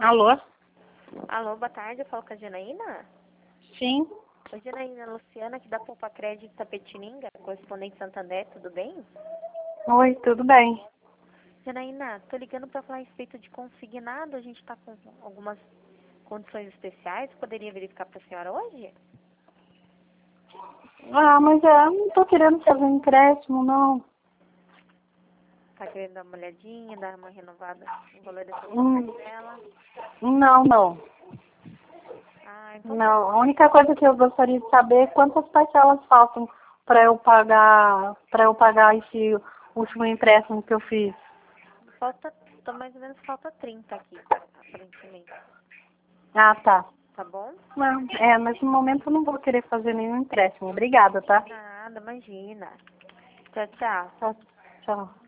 Alô? Alô, boa tarde, eu falo com a Janaína? Sim. Oi, Janaína, Luciana, aqui da Poupa Crédito Tapetininga, correspondente Santander, tudo bem? Oi, tudo bem? Janaína, tô ligando para falar a respeito de consignado, a gente tá com algumas condições especiais, poderia verificar para a senhora hoje? Mas eu não tô querendo fazer empréstimo, não. Tá querendo dar uma olhadinha, dar uma renovada no valor dessa sua Hum, parcela? não. Ah, então tá. Não, a única coisa que eu gostaria de saber é quantas parcelas faltam para eu pagar esse último empréstimo que eu fiz. Mais ou menos falta 30 aqui, aparentemente. Ah, tá. Tá bom? Não, mas no momento eu não vou querer fazer nenhum empréstimo. Obrigada, tá? Nada, imagina. Tchau, tchau. Tchau. Tchau.